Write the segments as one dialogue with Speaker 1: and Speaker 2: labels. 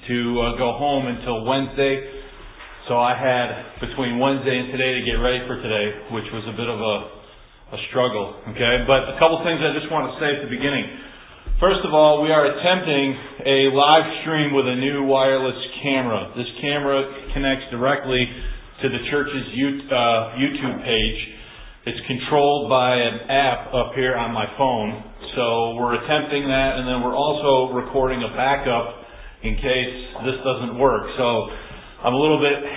Speaker 1: to go home until Wednesday. So I had between Wednesday and today to get ready for today, which was a bit of a struggle. Okay, but a couple things I just want to say at the beginning. First of all, we are attempting a live stream with a new wireless camera. This camera connects directly to the church's YouTube page. It's controlled by an app up here on my phone. So we're attempting that, and then we're also recording a backup in case this doesn't work. So I'm a little bit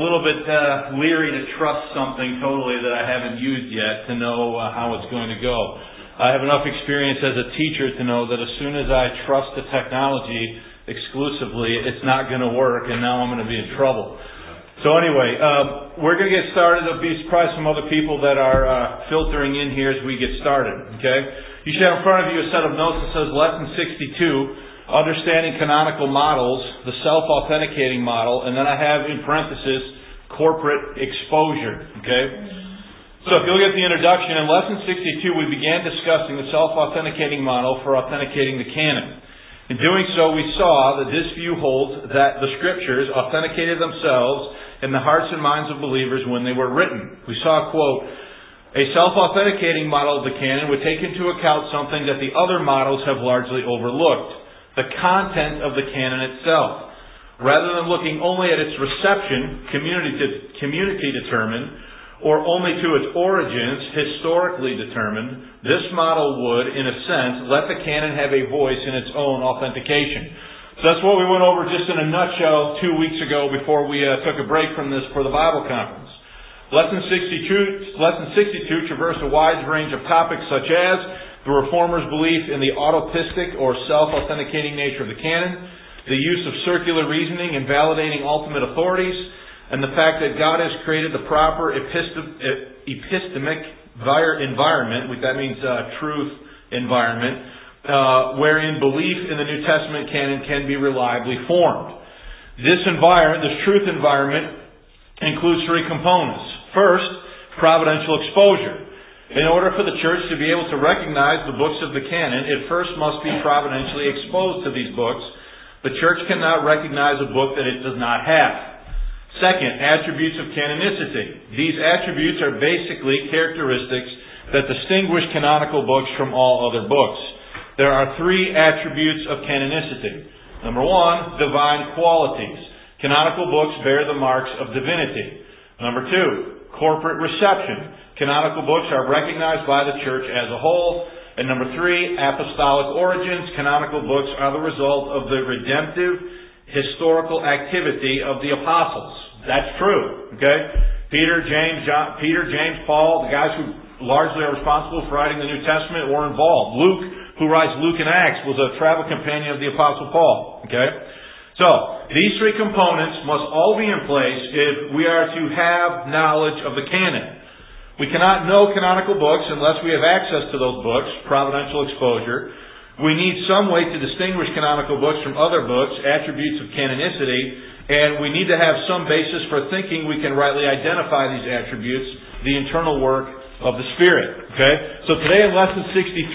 Speaker 1: leery to trust something totally that I haven't used yet to know how it's going to go. I have enough experience as a teacher to know that as soon as I trust the technology exclusively, it's not going to work, and now I'm going to be in trouble. So anyway, we're going to get started. There'll be probably some other people that are filtering in here as we get started. Okay? You should have in front of you a set of notes that says Lesson 62, Understanding Canonical Models, the Self-Authenticating Model, and then I have in parenthesis, Corporate Exposure. Okay? So if you look at the introduction, in Lesson 62 we began discussing the Self-Authenticating Model for authenticating the canon. In doing so, we saw that this view holds that the Scriptures authenticated themselves in the hearts and minds of believers when they were written. We saw, quote, a self-authenticating model of the canon would take into account something that the other models have largely overlooked, the content of the canon itself. Rather than looking only at its reception, community determined, or only to its origins, historically determined, this model would, in a sense, let the canon have a voice in its own authentication. So that's what we went over just in a nutshell 2 weeks ago before we took a break from this for the Bible conference. Lesson 62 traversed a wide range of topics such as the Reformers' belief in the autopistic or self-authenticating nature of the canon, the use of circular reasoning in validating ultimate authorities, and the fact that God has created the proper epistemic environment, that means truth environment, wherein belief in the New Testament canon can be reliably formed. This truth environment, includes three components. First, providential exposure. In order for the church to be able to recognize the books of the canon, it first must be providentially exposed to these books. The church cannot recognize a book that it does not have. Second, attributes of canonicity. These attributes are basically characteristics that distinguish canonical books from all other books. There are three attributes of canonicity. Number one, divine qualities. Canonical books bear the marks of divinity. Number two, corporate reception. Canonical books are recognized by the church as a whole. And number three, apostolic origins. Canonical books are the result of the redemptive historical activity of the apostles. That's true. Okay? Peter, James, Paul, the guys who largely are responsible for writing the New Testament were involved. Luke, who writes Luke and Acts, was a travel companion of the Apostle Paul. Okay? So, these three components must all be in place if we are to have knowledge of the canon. We cannot know canonical books unless we have access to those books, providential exposure. We need some way to distinguish canonical books from other books, attributes of canonicity, and we need to have some basis for thinking we can rightly identify these attributes, the internal work of the Spirit. Okay? So today in Lesson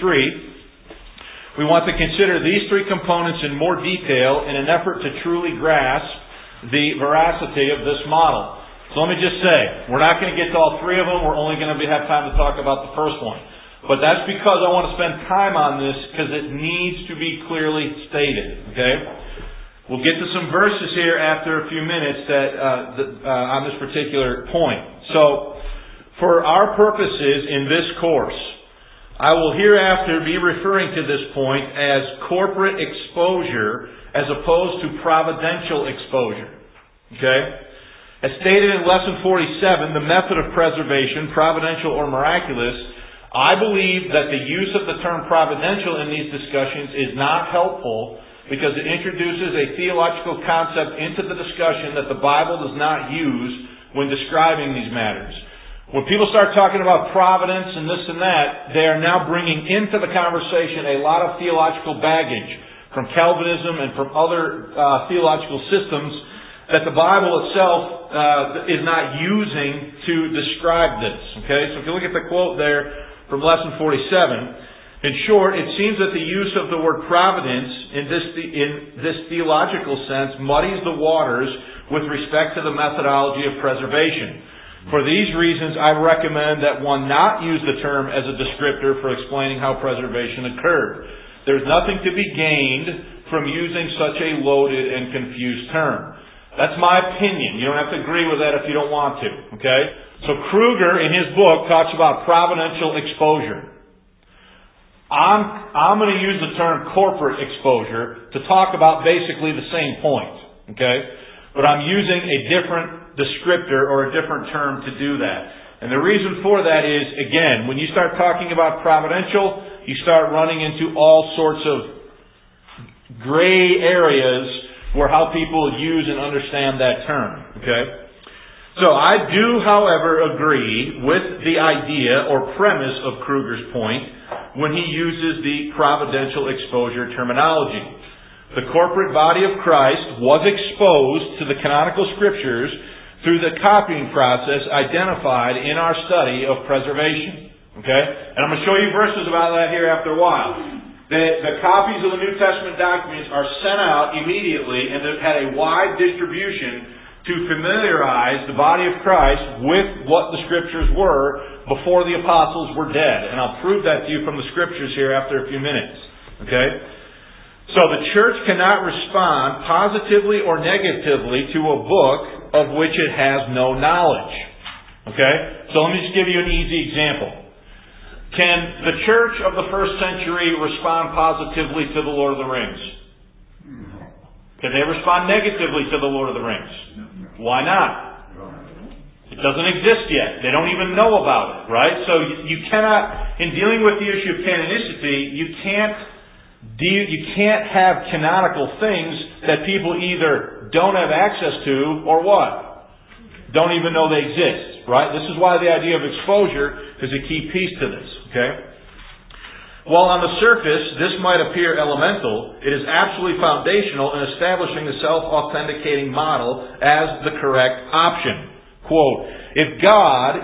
Speaker 1: 63, we want to consider these three components in more detail in an effort to truly grasp the veracity of this model. So let me just say, we're not going to get to all three of them. We're only going to have time to talk about the first one. But that's because I want to spend time on this because it needs to be clearly stated. Okay? We'll get to some verses here after a few minutes on this particular point. So, for our purposes in this course, I will hereafter be referring to this point as corporate exposure as opposed to providential exposure. Okay? As stated in Lesson 47, the method of preservation, providential or miraculous, I believe that the use of the term providential in these discussions is not helpful because it introduces a theological concept into the discussion that the Bible does not use when describing these matters. When people start talking about providence and this and that, they are now bringing into the conversation a lot of theological baggage from Calvinism and from other theological systems that the Bible itself is not using to describe this. Okay, so if you look at the quote there from Lesson 47, In short, it seems that the use of the word providence in this theological sense muddies the waters with respect to the methodology of preservation. For these reasons, I recommend that one not use the term as a descriptor for explaining how preservation occurred. There's nothing to be gained from using such a loaded and confused term. That's my opinion. You don't have to agree with that if you don't want to. Okay? So Kruger, in his book, talks about providential exposure. I'm going to use the term corporate exposure to talk about basically the same point. Okay? But I'm using a different descriptor or a different term to do that. And the reason for that is, again, when you start talking about providential, you start running into all sorts of gray areas where how people use and understand that term. Okay? So I do, however, agree with the idea or premise of Kruger's point when he uses the providential exposure terminology. The corporate body of Christ was exposed to the canonical scriptures through the copying process identified in our study of preservation. Okay? And I'm going to show you verses about that here after a while. The copies of the New Testament documents are sent out immediately and they've had a wide distribution to familiarize the body of Christ with what the Scriptures were before the apostles were dead. And I'll prove that to you from the Scriptures here after a few minutes. Okay? So the church cannot respond positively or negatively to a book of which it has no knowledge. Okay? So let me just give you an easy example. Can the church of the first century respond positively to the Lord of the Rings? Can they respond negatively to the Lord of the Rings? Why not? It doesn't exist yet. They don't even know about it, right? So you cannot, in dealing with the issue of canonicity, you can't have canonical things that people either don't have access to or what? Don't even know they exist, right? This is why the idea of exposure is a key piece to this, okay? While on the surface this might appear elemental, it is absolutely foundational in establishing the self-authenticating model as the correct option. Quote, if God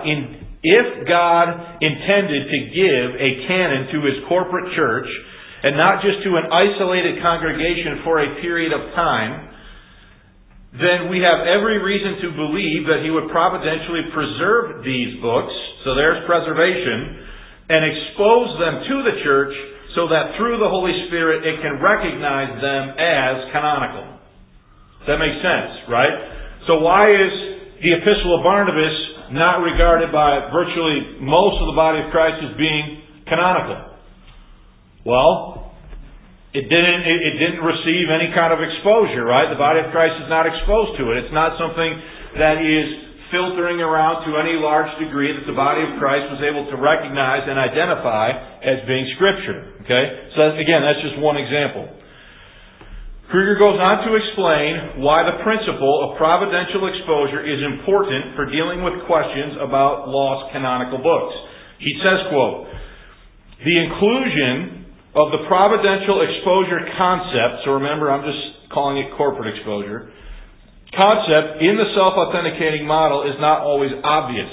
Speaker 1: intended to give a canon to His corporate church, and not just to an isolated congregation for a period of time, then we have every reason to believe that He would providentially preserve these books, so there's preservation, and expose them to the church so that through the Holy Spirit it can recognize them as canonical. Does that make sense, right? So why is the Epistle of Barnabas not regarded by virtually most of the body of Christ as being canonical? Well, it didn't receive any kind of exposure, right? The body of Christ is not exposed to it. It's not something that is filtering around to any large degree that the body of Christ was able to recognize and identify as being Scripture. Okay? So again, that's just one example. Kruger goes on to explain why the principle of providential exposure is important for dealing with questions about lost canonical books. He says, quote, the inclusion of the providential exposure concept, so remember I'm just calling it corporate exposure, concept in the self-authenticating model is not always obvious.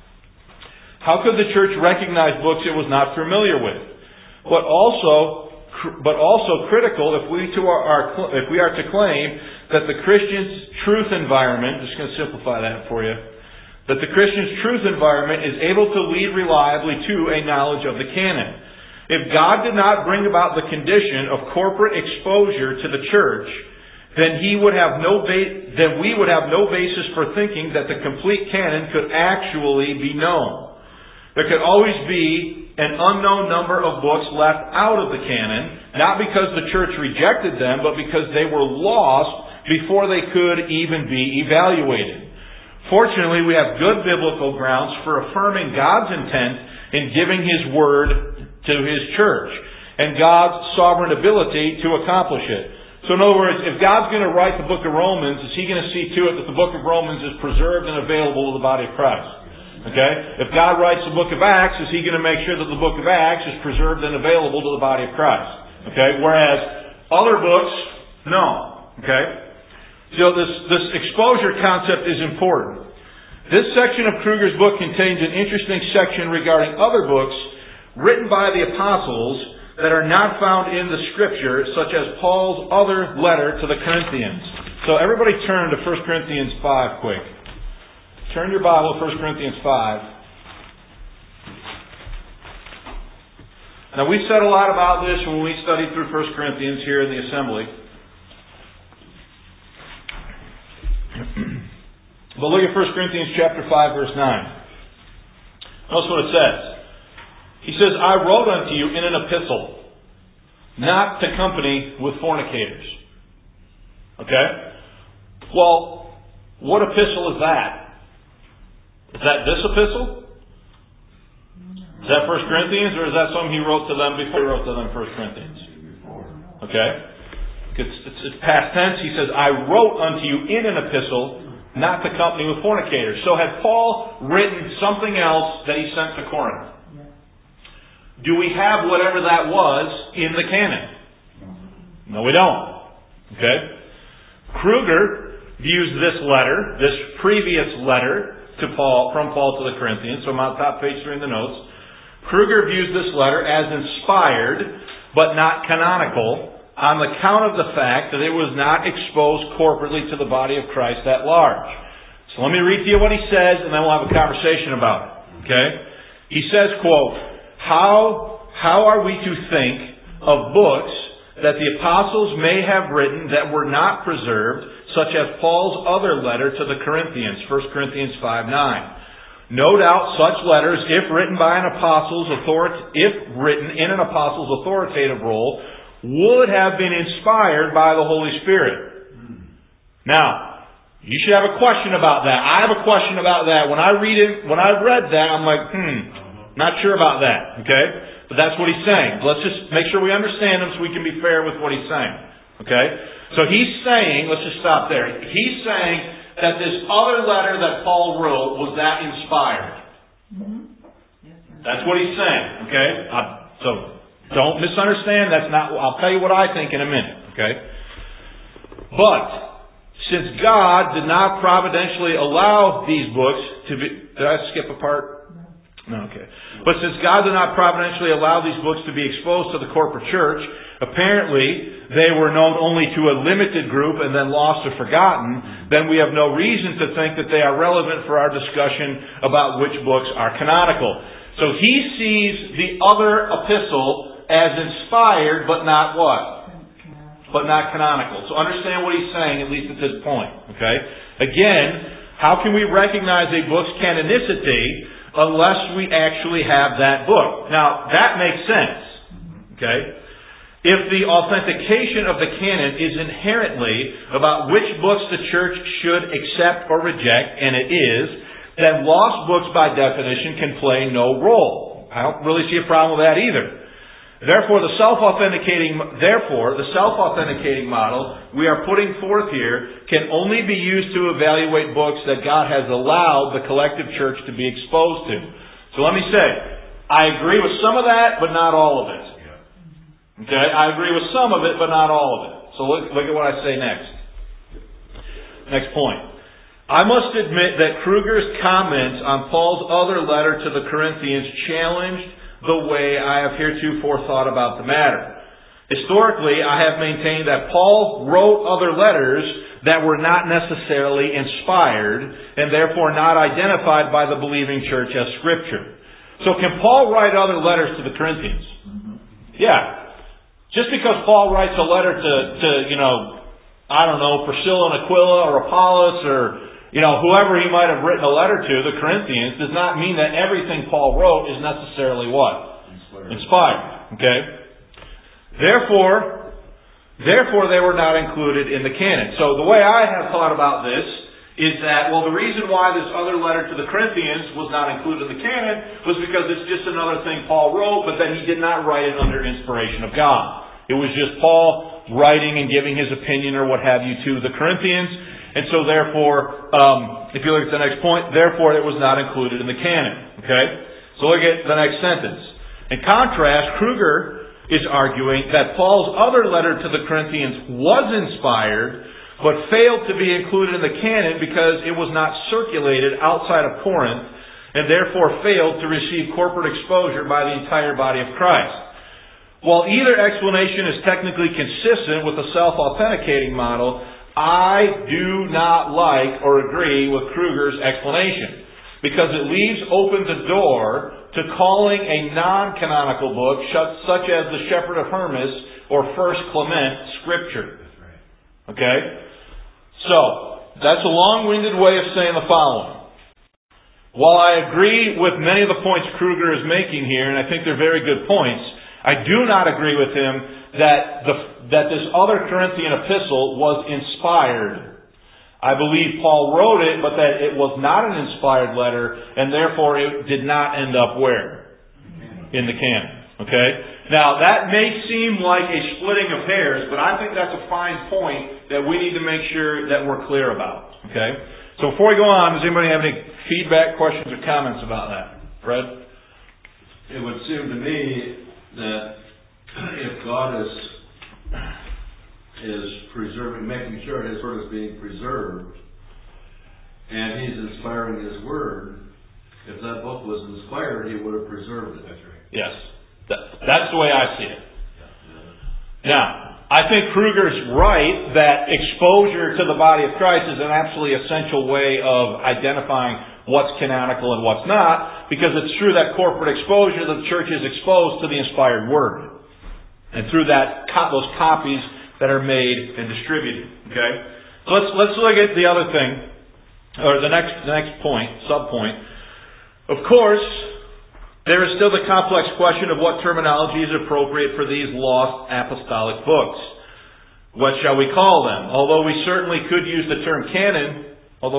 Speaker 1: How could the church recognize books it was not familiar with? But also critical if we are to claim that the Christian's truth environment, just going to simplify that for you, that the Christian's truth environment is able to lead reliably to a knowledge of the canon. If God did not bring about the condition of corporate exposure to the church, then we would have no basis for thinking that the complete canon could actually be known. There could always be an unknown number of books left out of the canon, not because the church rejected them, but because they were lost before they could even be evaluated. Fortunately, we have good biblical grounds for affirming God's intent in giving His Word to His church, and God's sovereign ability to accomplish it. So in other words, if God's going to write the book of Romans, is He going to see to it that the book of Romans is preserved and available to the body of Christ? Okay? If God writes the book of Acts, is He going to make sure that the book of Acts is preserved and available to the body of Christ? Okay? Whereas other books, no. Okay? So this exposure concept is important. This section of Kruger's book contains an interesting section regarding other books written by the apostles that are not found in the Scripture, such as Paul's other letter to the Corinthians. So everybody turn to 1 Corinthians 5 quick. Turn your Bible to 1 Corinthians 5. Now, we said a lot about this when we studied through 1 Corinthians here in the assembly. But look at 1 Corinthians chapter 5, verse 9. Notice what it says. He says, I wrote unto you in an epistle, not to company with fornicators. Okay? Well, what epistle is that? Is that this epistle? Is that 1 Corinthians, or is that something he wrote to them before he wrote to them 1 Corinthians? Okay? It's past tense. He says, I wrote unto you in an epistle, not to company with fornicators. So had Paul written something else that he sent to Corinth? Do we have whatever that was in the canon? No, we don't. Okay? Kruger views this letter, this previous letter to Paul, from Paul to the Corinthians, so I'm on top page 3 in the notes. Kruger views this letter as inspired, but not canonical, on account of the fact that it was not exposed corporately to the body of Christ at large. So let me read to you what he says, and then we'll have a conversation about it. Okay? He says, quote, How are we to think of books that the apostles may have written that were not preserved, such as Paul's other letter to the Corinthians, 1 Corinthians 5:9. No doubt such letters, if written in an apostle's authoritative role, would have been inspired by the Holy Spirit. Now, you should have a question about that. I have a question about that. When I read that, I'm like, not sure about that. Okay? But that's what he's saying. Let's just make sure we understand him so we can be fair with what he's saying. Okay? So he's saying, let's just stop there. He's saying that this other letter that Paul wrote, was that inspired? That's what he's saying. Okay? So don't misunderstand. That's not. I'll tell you what I think in a minute. Okay? But since God did not providentially allow these books to be... Did I skip a part? No, okay. But since God did not providentially allow these books to be exposed to the corporate church, apparently they were known only to a limited group and then lost or forgotten, then we have no reason to think that they are relevant for our discussion about which books are canonical. So he sees the other epistle as inspired, but not what? But not canonical. So understand what he's saying, at least at this point. Okay? Again, how can we recognize a book's canonicity unless we actually have that book? Now, that makes sense. Okay? If the authentication of the canon is inherently about which books the church should accept or reject, and it is, then lost books by definition can play no role. I don't really see a problem with that either. Therefore, the self-authenticating model we are putting forth here can only be used to evaluate books that God has allowed the collective church to be exposed to. So let me say, I agree with some of that, but not all of it. Okay? I agree with some of it, but not all of it. So look at what I say next. Next point. I must admit that Kruger's comments on Paul's other letter to the Corinthians challenged the way I have heretofore thought about the matter. Historically, I have maintained that Paul wrote other letters that were not necessarily inspired and therefore not identified by the believing church as Scripture. So can Paul write other letters to the Corinthians? Yeah. Just because Paul writes a letter to Priscilla and Aquila or Apollos or whoever he might have written a letter to, the Corinthians, does not mean that everything Paul wrote is necessarily what? Inspired. Okay? Therefore, they were not included in the canon. So the way I have thought about this is that, the reason why this other letter to the Corinthians was not included in the canon was because it's just another thing Paul wrote, but then he did not write it under inspiration of God. It was just Paul writing and giving his opinion or what have you to the Corinthians. And so therefore, if you look at the next point, therefore it was not included in the canon. Okay? So look at the next sentence. In contrast, Kruger is arguing that Paul's other letter to the Corinthians was inspired, but failed to be included in the canon because it was not circulated outside of Corinth, and therefore failed to receive corporate exposure by the entire body of Christ. While either explanation is technically consistent with the self-authenticating model, I do not like or agree with Kruger's explanation, because it leaves open the door to calling a non-canonical book, such as the Shepherd of Hermas or First Clement, Scripture. Okay? So, that's a long-winded way of saying the following. While I agree with many of the points Kruger is making here, and I think they're very good points, I do not agree with him that this other Corinthian epistle was inspired. I believe Paul wrote it, but that it was not an inspired letter, and therefore it did not end up where? In the canon. Okay? Now, that may seem like a splitting of hairs, but I think that's a fine point that we need to make sure that we're clear about. Okay? So before we go on, does anybody have any feedback, questions, or comments about that? Fred?
Speaker 2: It would seem to me that if God is preserving, making sure His Word is being preserved, and He's inspiring His Word, if that book was inspired, He would have preserved it. That's right.
Speaker 1: Yes. That's the way I see it. Now, I think Kruger's right that exposure to the body of Christ is an absolutely essential way of identifying what's canonical and what's not, because it's through that corporate exposure that the church is exposed to the inspired Word. And through that, those copies that are made and distributed. Okay? So let's look at the other thing, or the next point, sub-point. Of course, there is still the complex question of what terminology is appropriate for these lost apostolic books. What shall we call them? Although we certainly could use the term canon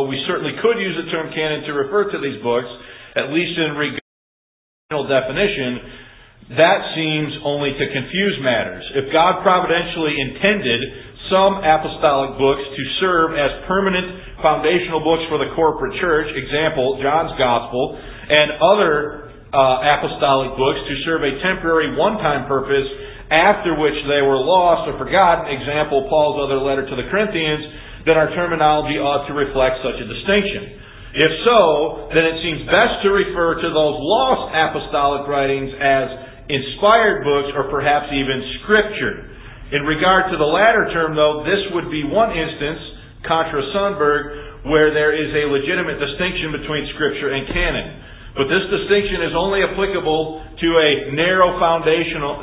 Speaker 1: to refer to these books, at least in regard to the definition, that seems only to confuse matters. If God providentially intended some apostolic books to serve as permanent foundational books for the corporate church, example, John's Gospel, and other apostolic books to serve a temporary one-time purpose after which they were lost or forgotten, example, Paul's other letter to the Corinthians, then our terminology ought to reflect such a distinction. If so, then it seems best to refer to those lost apostolic writings as inspired books or perhaps even Scripture. In regard to the latter term, though, this would be one instance, contra Sundberg, where there is a legitimate distinction between Scripture and canon. But this distinction is only applicable to a narrow foundational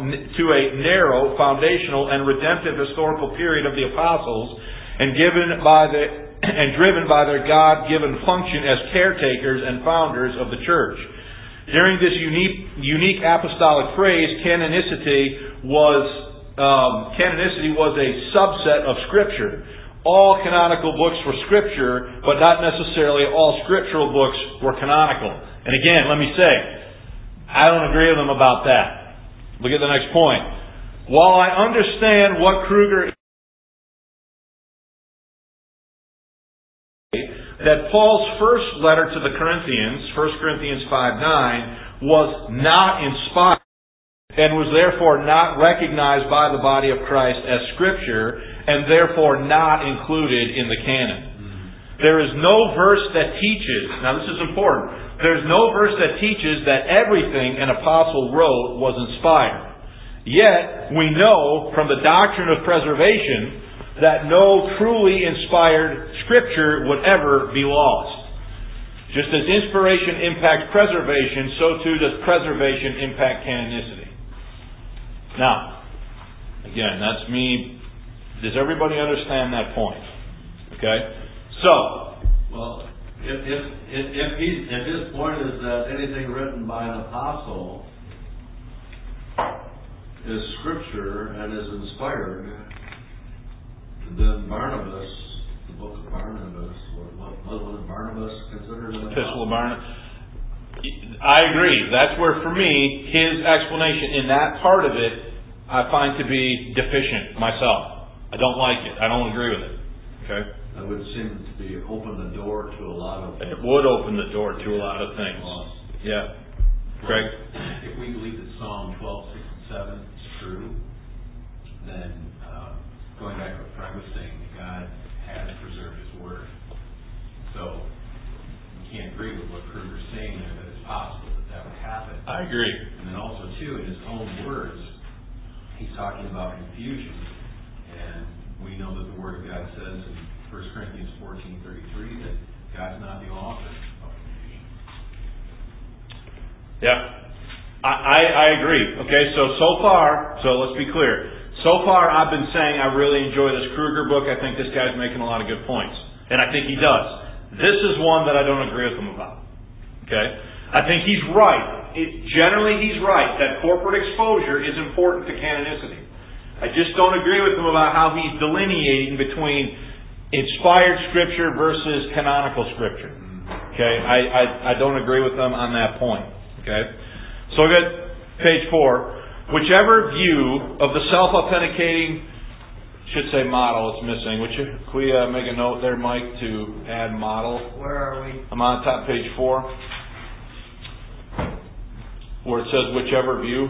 Speaker 1: and redemptive historical period of the apostles, and driven by their God-given function as caretakers and founders of the church. During this unique apostolic phrase, canonicity was a subset of Scripture. All canonical books were Scripture, but not necessarily all scriptural books were canonical. And again, let me say, I don't agree with them about that. Look at the next point. While I understand what Kruger is, that Paul's first letter to the Corinthians, 1 Corinthians 5:9, was not inspired and was therefore not recognized by the body of Christ as Scripture and therefore not included in the canon. There is no verse that teaches, now this is important, there's no verse that teaches that everything an apostle wrote was inspired. Yet, we know from the doctrine of preservation that no truly inspired Scripture would ever be lost. Just as inspiration impacts preservation, so too does preservation impact canonicity. Now, again, that's me. Does everybody understand that point? Okay? So,
Speaker 2: well, if his point is that anything written by an apostle is Scripture and is inspired, then Barnabas, the book of Barnabas, was Barnabas considered an apostle?
Speaker 1: Epistle of Barnabas. I agree. That's where, for me, his explanation in that part of it, I find to be deficient myself. I don't like it. I don't agree with it. Okay?
Speaker 2: That would seem to be open the door to a lot of...
Speaker 1: It would open the door to a lot of things. Yeah. Greg?
Speaker 3: If we believe that Psalm 12, 6, and 7 is true, then going back to what Frank was saying, God has preserved His Word. So you can't agree with what Kruger's saying there,
Speaker 1: I agree.
Speaker 3: And then also, too, in his own words, he's talking about confusion. And we know that the Word of God says in 1 Corinthians 14:33 that God's not the author of confusion.
Speaker 1: Yeah. I agree. Okay, so far, let's be clear. So far, I've been saying I really enjoy this Kruger book. I think this guy's making a lot of good points. And I think he does. This is one that I don't agree with him about. Okay? I think he's right. Generally, he's right that corporate exposure is important to canonicity. I just don't agree with him about how he's delineating between inspired Scripture versus canonical Scripture. Okay? I don't agree with him on that point. Okay? So look at page 4. Whichever view of the self-authenticating, should say model, it's missing. Can we make a note there, Mike, to add model?
Speaker 4: Where are we?
Speaker 1: I'm on top page 4. Where it says whichever view.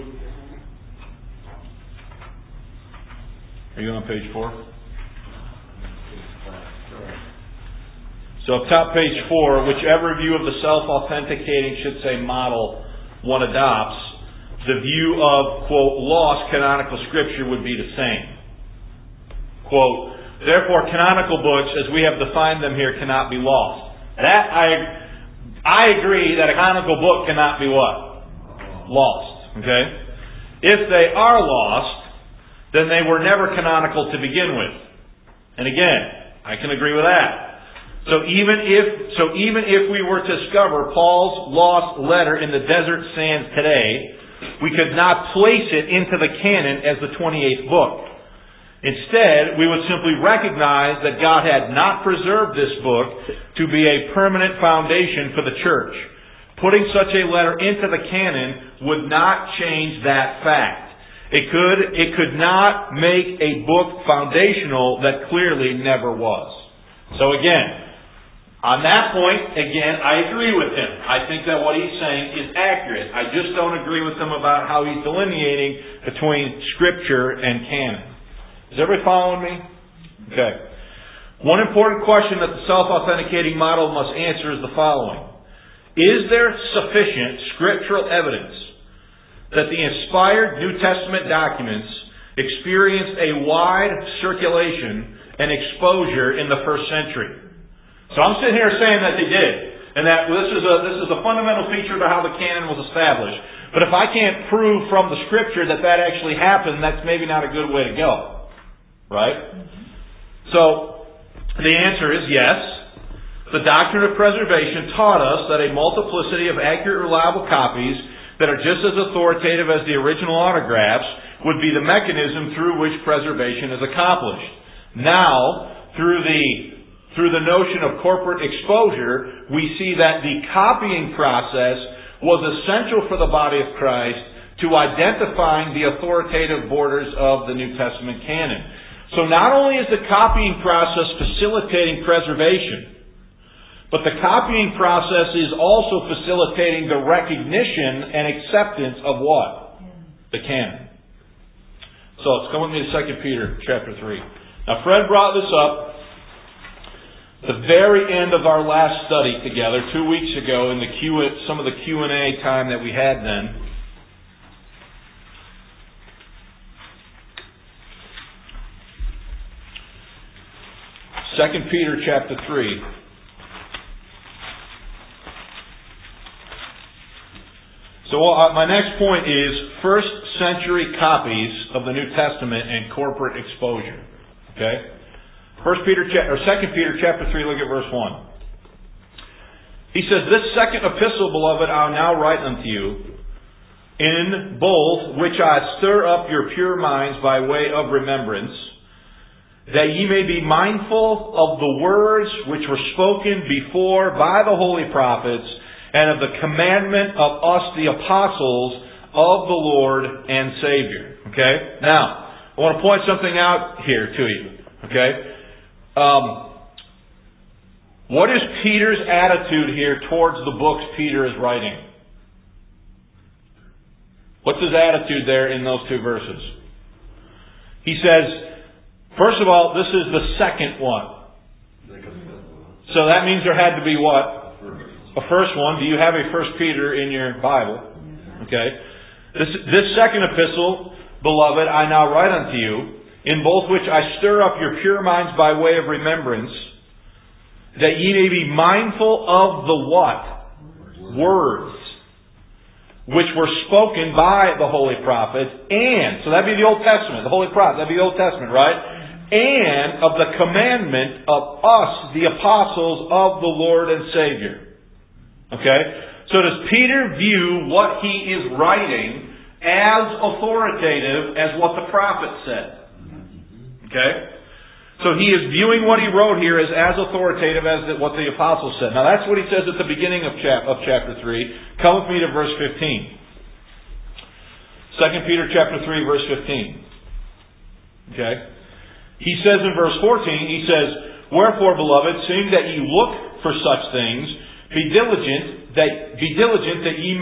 Speaker 1: Are you on page 4? So up top page 4, whichever view of the self-authenticating, should say model, one adopts, the view of, quote, lost canonical Scripture would be the same. Quote, therefore canonical books, as we have defined them here, cannot be lost. That I agree that a canonical book cannot be what? Lost. Okay? If they are lost, then they were never canonical to begin with. And again, I can agree with that. So even if we were to discover Paul's lost letter in the desert sands today, we could not place it into the canon as the 28th book. Instead, we would simply recognize that God had not preserved this book to be a permanent foundation for the church. Putting such a letter into the canon would not change that fact. It could not make a book foundational that clearly never was. So again, on that point, again, I agree with him. I think that what he's saying is accurate. I just don't agree with him about how he's delineating between Scripture and canon. Is everybody following me? Okay. One important question that the self-authenticating model must answer is the following. Is there sufficient scriptural evidence that the inspired New Testament documents experienced a wide circulation and exposure in the first century? So I'm sitting here saying that they did, and that this is a fundamental feature to how the canon was established. But if I can't prove from the Scripture that actually happened, that's maybe not a good way to go. Right? So, the answer is yes. The doctrine of preservation taught us that a multiplicity of accurate, reliable copies that are just as authoritative as the original autographs would be the mechanism through which preservation is accomplished. Now, through the notion of corporate exposure, we see that the copying process was essential for the body of Christ to identifying the authoritative borders of the New Testament canon. So not only is the copying process facilitating preservation, but the copying process is also facilitating the recognition and acceptance of what? The canon. So let's come with me to 2 Peter chapter 3. Now Fred brought this up the very end of our last study together 2 weeks ago in some of the Q&A time that we had then. Second Peter chapter 3. So my next point is first century copies of the New Testament and corporate exposure. Okay? 2 Peter chapter 3, look at verse 1. He says, "This second epistle, beloved, I now write unto you, in both which I stir up your pure minds by way of remembrance, that ye may be mindful of the words which were spoken before by the holy prophets, and of the commandment of us the apostles of the Lord and Savior." Okay? Now, I want to point something out here to you. Okay? What is Peter's attitude here towards the books Peter is writing? What's his attitude there in those two verses? He says, first of all, this is the second one. So that means there had to be what? A first one. Do you have a 1 Peter in your Bible? Okay? This second epistle, beloved, I now write unto you, in both which I stir up your pure minds by way of remembrance, that ye may be mindful of the what? Words which were spoken by the holy prophets, and, so that'd be the Old Testament, the holy prophet, that'd be the Old Testament, right? And of the commandment of us, the apostles of the Lord and Savior. Okay? So does Peter view what he is writing as authoritative as what the prophet said? Okay? So he is viewing what he wrote here as authoritative as what the apostle said. Now that's what he says at the beginning of chapter 3. Come with me to verse 15. 2 Peter chapter 3, verse 15. Okay? He says in verse 14, he says, Wherefore, beloved, seeing that ye look for such things, be diligent that ye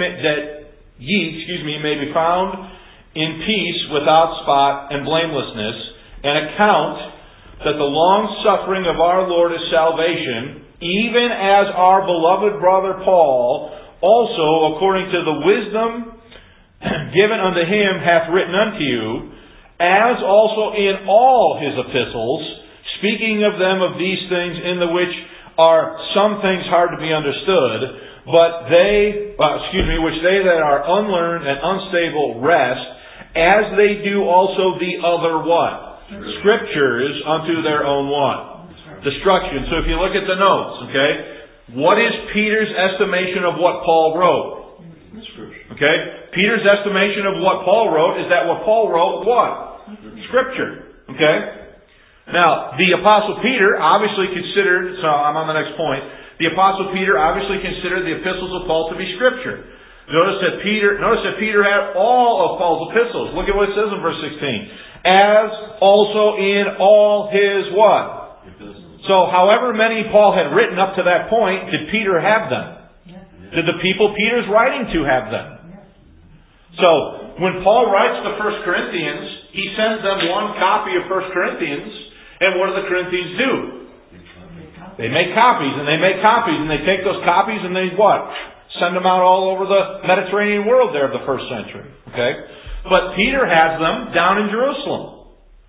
Speaker 1: may be found in peace, without spot and blamelessness, and account that the long suffering of our Lord is salvation, even as our beloved brother Paul also, according to the wisdom given unto him, hath written unto you, as also in all his epistles, speaking of them of these things, in the which are some things hard to be understood, but which they that are unlearned and unstable rest, as they do also the other what? Scriptures unto their own what? Destruction. So if you look at the notes, okay, what is Peter's estimation of what Paul wrote? Okay? Peter's estimation of what Paul wrote is that what Paul wrote, what? Scripture. Okay? Now, the Apostle Peter obviously considered, so I'm on the next point, the Apostle Peter obviously considered the epistles of Paul to be Scripture. Notice that Peter had all of Paul's epistles. Look at what it says in verse 16. As also in all his what? So however many Paul had written up to that point, did Peter have them? Did the people Peter's writing to have them? So when Paul writes to 1 Corinthians, he sends them one copy of 1 Corinthians, and what do the Corinthians do? They make copies, and they make copies, and they take those copies and they what? Send them out all over the Mediterranean world there of the first century. Okay? But Peter has them down in Jerusalem.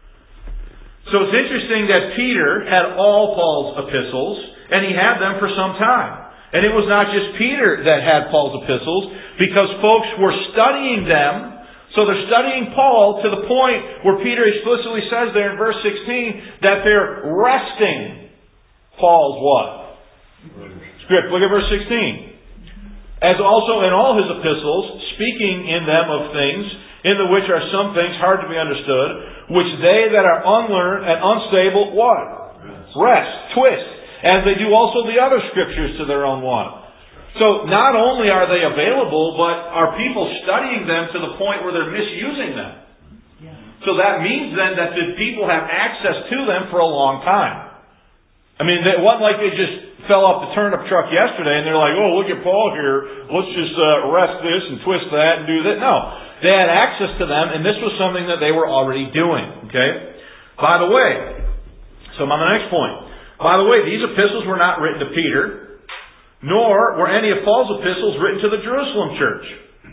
Speaker 1: So it's interesting that Peter had all Paul's epistles, and he had them for some time. And it was not just Peter that had Paul's epistles, because folks were studying them. So they're studying Paul to the point where Peter explicitly says there in verse 16 that they're wresting Paul's what? Script. Look at verse 16. As also in all his epistles, speaking in them of things in the which are some things hard to be understood, which they that are unlearned and unstable, what? Rest, twist, as they do also the other scriptures to their own want. So not only are they available, but are people studying them to the point where they're misusing them. So that means then that the people have access to them for a long time. I mean, it wasn't like they just fell off the turnip truck yesterday and they're like, oh, look at Paul here, let's just rest this and twist that and do that. No. They had access to them, and this was something that they were already doing. Okay? By the way, so I'm on the next point. By the way, these epistles were not written to Peter, nor were any of Paul's epistles written to the Jerusalem church.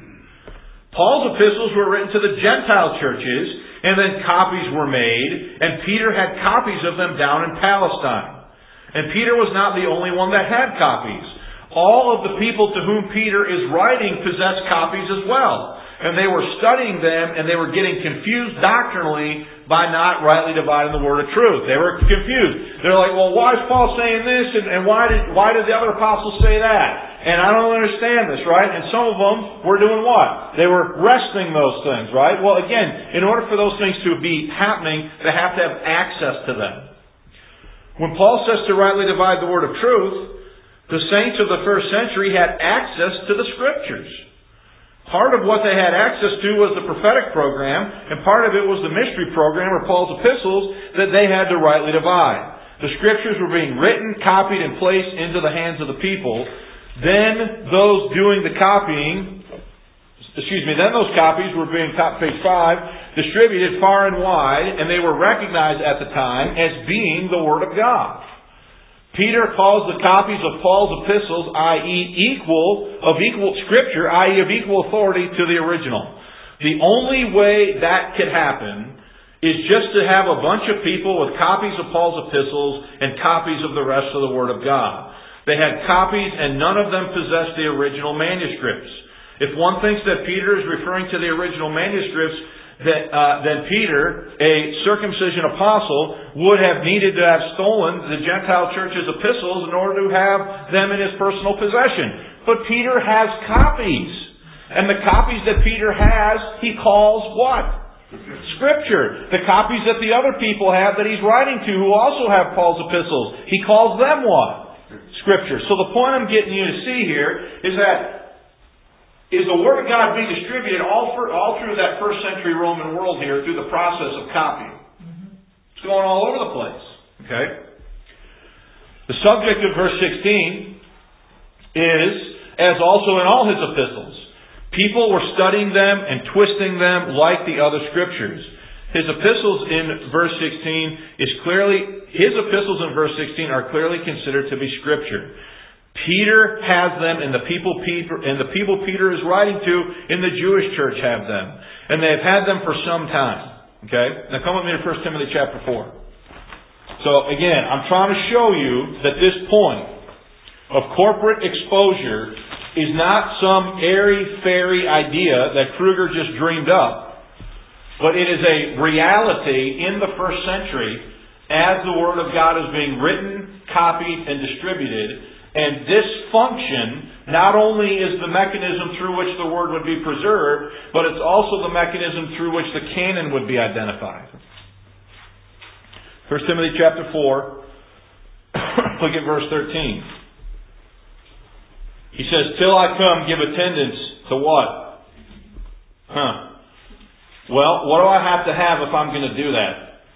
Speaker 1: Paul's epistles were written to the Gentile churches, and then copies were made, and Peter had copies of them down in Palestine. And Peter was not the only one that had copies. All of the people to whom Peter is writing possessed copies as well. And they were studying them, and they were getting confused doctrinally by not rightly dividing the word of truth. They were confused. They're like, well, why is Paul saying this, and why did the other apostles say that? And I don't understand this, right? And some of them were doing what? They were wresting those things, right? Well, again, in order for those things to be happening, they have to have access to them. When Paul says to rightly divide the word of truth, the saints of the first century had access to the Scriptures. Part of what they had access to was the prophetic program, and part of it was the mystery program, or Paul's epistles, that they had to rightly divide. The Scriptures were being written, copied, and placed into the hands of the people. Then those doing the copying, then those copies were being, page 5, distributed far and wide, and they were recognized at the time as being the Word of God.
Speaker 4: Peter calls the copies of Paul's epistles, i.e. of equal scripture, i.e. of equal authority to the original. The only way that could happen is just to have a bunch of people with copies of Paul's epistles and copies of the rest of the Word of God. They had copies and none of them possessed the original manuscripts. If one thinks that Peter is referring to the original manuscripts, then Peter, a circumcision apostle, would have needed to have stolen the Gentile church's epistles in order to have them in his personal possession. But Peter has copies. And the copies that Peter has, he calls what? Scripture. The copies that the other people have that he's writing to who also have Paul's epistles, he calls them what? Scripture. So the point I'm getting you to see here is the Word of God being distributed all through that first century Roman world here through the process of copying. It's going all over the place. Okay? The subject of verse 16 is, as also in all his epistles, people were studying them and twisting them like the other scriptures. His epistles in verse 16 are clearly considered to be scripture. Peter has them, and the people Peter is writing to in the Jewish church have them. And they have had them for some time. Okay? Now come with me to 1 Timothy chapter 4. So again, I'm trying to show you that this point of corporate exposure is not some airy-fairy idea that Kruger just dreamed up, but it is a reality in the first century as the Word of God is being written, copied, and distributed. And this function not only is the mechanism through which the Word would be preserved, but it's also the mechanism through which the canon would be identified. 1 Timothy chapter 4, look at verse 13. He says, till I come, give attendance to what? Well, what do I have to have if I'm going to do that?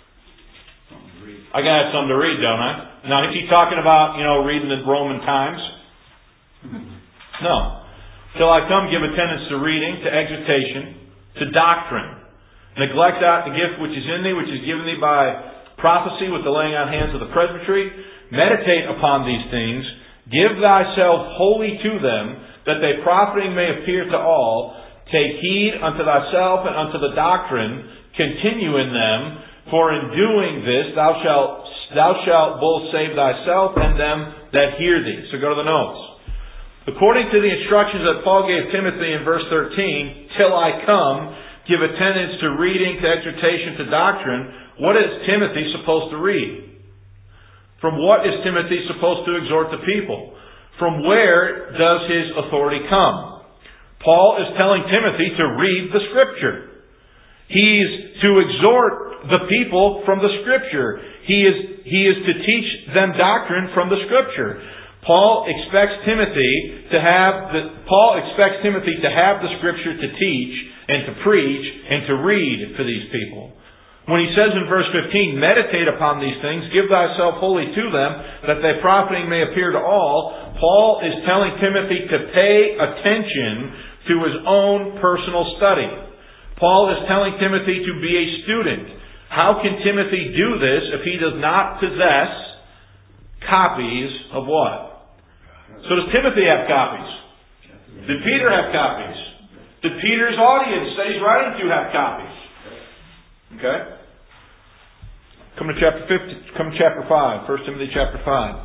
Speaker 4: I got to have something to read, don't I? Now, is he talking about, reading the Roman Times? No. Till I come, give attendance to reading, to exhortation, to doctrine. Neglect not the gift which is in thee, which is given thee by prophecy with the laying on hands of the presbytery. Meditate upon these things. Give thyself wholly to them, that they profiting may appear to all. Take heed unto thyself and unto the doctrine. Continue in them, for in doing this thou shalt both save thyself and them that hear thee. So go to the notes. According to the instructions that Paul gave Timothy in verse 13, till I come, give attendance to reading, to exhortation, to doctrine. What is Timothy supposed to read? From what is Timothy supposed to exhort the people? From where does his authority come? Paul is telling Timothy to read the Scripture. He's to exhort the people from the Scripture. He is to teach them doctrine from the Scripture. Paul expects Timothy to have the Scripture to teach and to preach and to read to these people. When he says in verse 15, meditate upon these things, give thyself wholly to them, that thy profiting may appear to all, Paul is telling Timothy to pay attention to his own personal study. Paul is telling Timothy to be a student. How can Timothy do this if he does not possess copies of what? So does Timothy have copies? Did Peter have copies? Did Peter's audience that he's writing to have copies? Okay? Come to chapter 5, 1 Timothy chapter 5.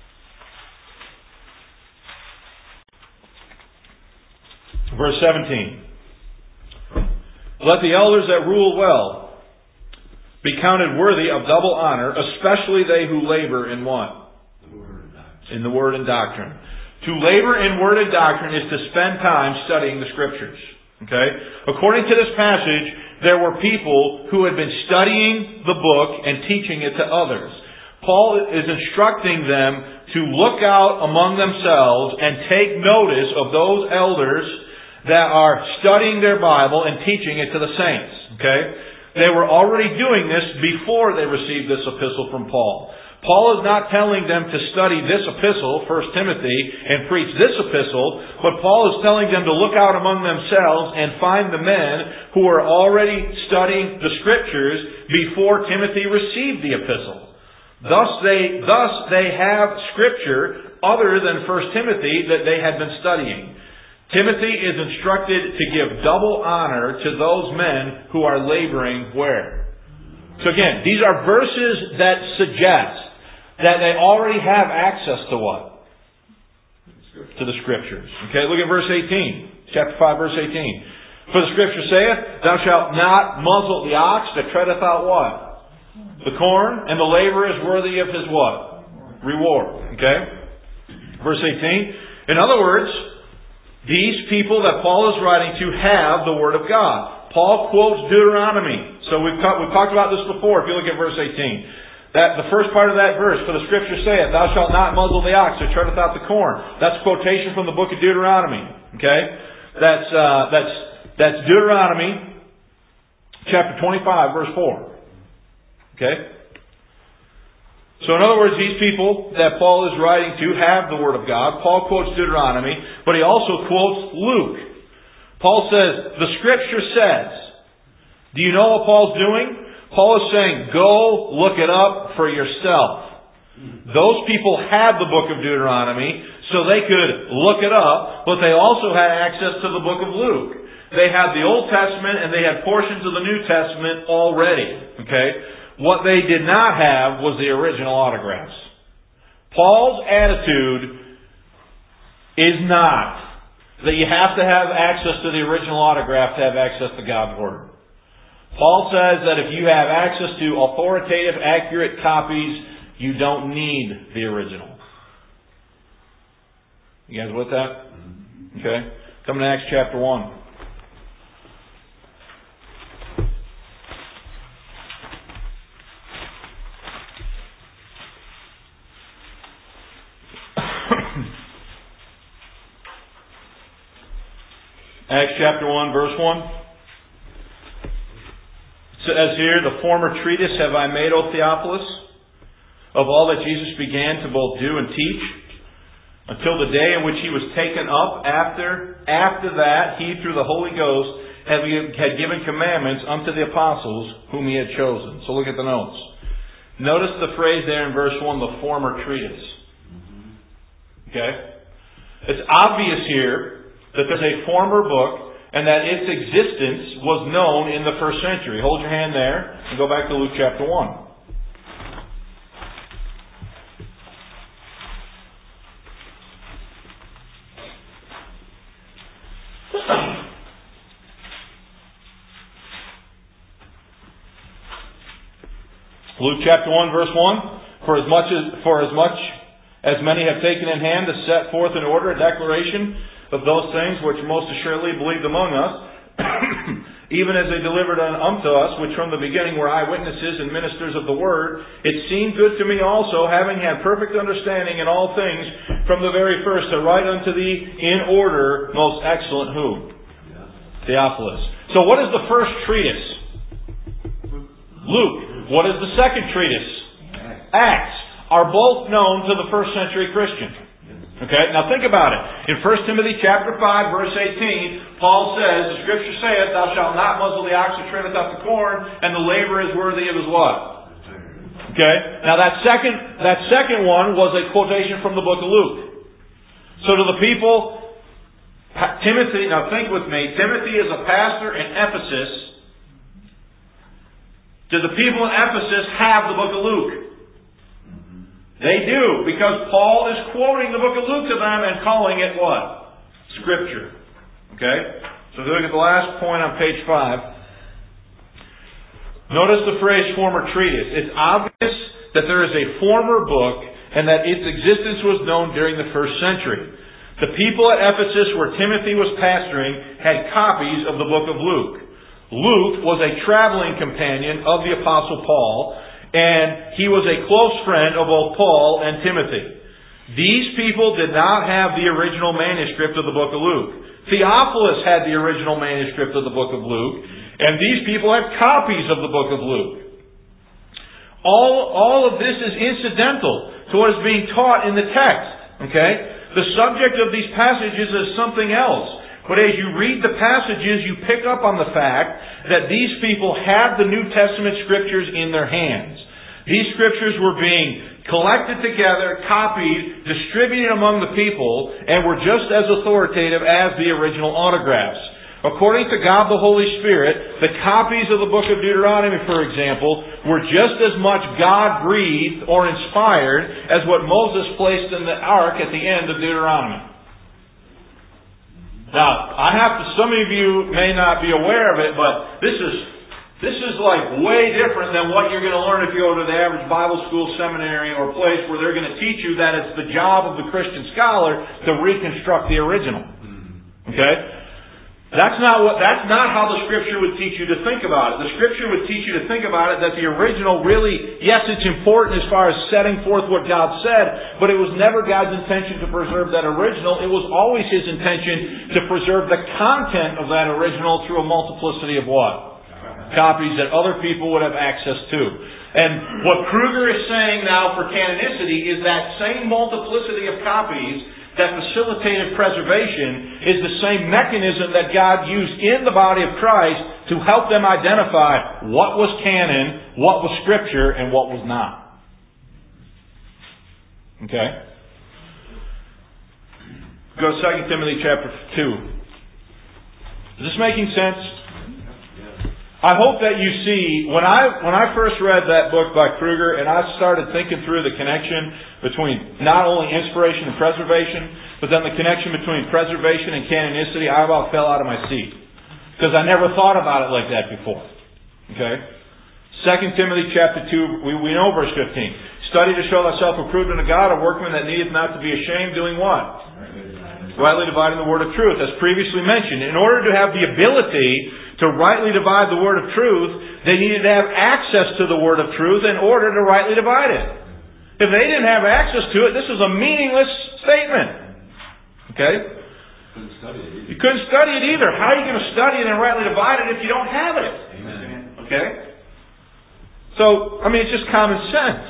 Speaker 4: Verse 17. Let the elders that rule well be counted worthy of double honor, especially they who labor in what? In the word and doctrine. To labor in word and doctrine is to spend time studying the Scriptures. Okay? According to this passage, there were people who had been studying the book and teaching it to others. Paul is instructing them to look out among themselves and take notice of those elders that are studying their Bible and teaching it to the saints. Okay? They were already doing this before they received this epistle from Paul. Paul is not telling them to study this epistle, 1 Timothy, and preach this epistle, but Paul is telling them to look out among themselves and find the men who are already studying the Scriptures before Timothy received the epistle. Thus they have Scripture other than 1 Timothy that they had been studying. Timothy is instructed to give double honor to those men who are laboring where? So again, these are verses that suggest that they already have access to what? To the Scriptures. Okay, look at verse 18. Chapter 5, verse 18. For the Scripture saith, Thou shalt not muzzle the ox that treadeth out what? The corn, and the laborer is worthy of his what? Reward. Okay? Verse 18. In other words, these people that Paul is writing to have the Word of God. Paul quotes Deuteronomy. So we've talked about this before, if you look at verse 18. That the first part of that verse, for the Scripture saith, Thou shalt not muzzle the ox that treadeth out the corn. That's a quotation from the book of Deuteronomy. Okay? That's Deuteronomy chapter 25, verse 4. Okay? So in other words, these people that Paul is writing to have the Word of God. Paul quotes Deuteronomy, but he also quotes Luke. Paul says, the Scripture says. Do you know what Paul's doing? Paul is saying, go look it up for yourself. Those people had the book of Deuteronomy, so they could look it up, but they also had access to the book of Luke. They had the Old Testament and they had portions of the New Testament already. Okay? What they did not have was the original autographs. Paul's attitude is not that you have to have access to the original autograph to have access to God's Word. Paul says that if you have access to authoritative, accurate copies, you don't need the original. You guys with that? Okay. Come to Acts chapter 1. Acts chapter 1, verse 1. It says here, the former treatise have I made, O Theophilus, of all that Jesus began to both do and teach, until the day in which he was taken up. After that, he, through the Holy Ghost, had given commandments unto the apostles whom he had chosen. So look at the notes. Notice the phrase there in verse 1, the former treatise. Okay? It's obvious here that there's a former book and that its existence was known in the first century. Hold your hand there and go back to Luke chapter 1. Luke chapter 1, verse 1. For as much as many have taken in hand to set forth in order a declaration of those things which most assuredly believed among us, even as they delivered unto us, which from the beginning were eyewitnesses and ministers of the Word, it seemed good to me also, having had perfect understanding in all things from the very first, to write unto thee in order, most excellent who? Theophilus. So what is the first treatise? Luke. What is the second treatise? Acts. Are both known to the first century Christian. Okay, now think about it. In 1 Timothy chapter 5, verse 18, Paul says, the Scripture saith, Thou shalt not muzzle the ox that treadeth out the corn, and the laborer is worthy of his what? Okay, now that second one was a quotation from the book of Luke. So to the people, Timothy, now think with me, Timothy is a pastor in Ephesus. Do the people in Ephesus have the book of Luke? They do, because Paul is quoting the book of Luke to them and calling it what? Scripture. Okay? So if you look at the last point on page 5. Notice the phrase former treatise. It's obvious that there is a former book and that its existence was known during the first century. The people at Ephesus, where Timothy was pastoring, had copies of the book of Luke. Luke was a traveling companion of the Apostle Paul, and he was a close friend of both Paul and Timothy. These people did not have the original manuscript of the book of Luke. Theophilus had the original manuscript of the book of Luke, and these people had copies of the book of Luke. All of this is incidental to what is being taught in the text. Okay? The subject of these passages is something else. But as you read the passages, you pick up on the fact that these people had the New Testament Scriptures in their hands. These scriptures were being collected together, copied, distributed among the people, and were just as authoritative as the original autographs. According to God the Holy Spirit, the copies of the book of Deuteronomy, for example, were just as much God-breathed or inspired as what Moses placed in the ark at the end of Deuteronomy. Now, some of you may not be aware of it, but this is like way different than what you're going to learn if you go to the average Bible school, seminary, or place where they're going to teach you that it's the job of the Christian scholar to reconstruct the original. Okay? That's not how the Scripture would teach you to think about it. The Scripture would teach you to think about it that the original really, yes, it's important as far as setting forth what God said, but it was never God's intention to preserve that original. It was always His intention to preserve the content of that original through a multiplicity of what? Copies that other people would have access to. And what Kruger is saying now for canonicity is that same multiplicity of copies that facilitated preservation is the same mechanism that God used in the body of Christ to help them identify what was canon, what was Scripture, and what was not. Okay? Go to 2 Timothy chapter 2. Is this making sense? I hope that you see, when I first read that book by Kruger and I started thinking through the connection between not only inspiration and preservation, but then the connection between preservation and canonicity, I about fell out of my seat. Because I never thought about it like that before. Okay? 2 Timothy chapter 2, we know verse 15. Study to show thyself approved unto God, a workman that needeth not to be ashamed, doing what? Rightly dividing the word of truth, as previously mentioned. In order to have the ability to rightly divide the word of truth, they needed to have access to the word of truth in order to rightly divide it. If they didn't have access to it, this is a meaningless statement. Okay? You couldn't study it either. How are you going to study it and rightly divide it if you don't have it?
Speaker 3: Amen.
Speaker 4: Okay? So, it's just common sense.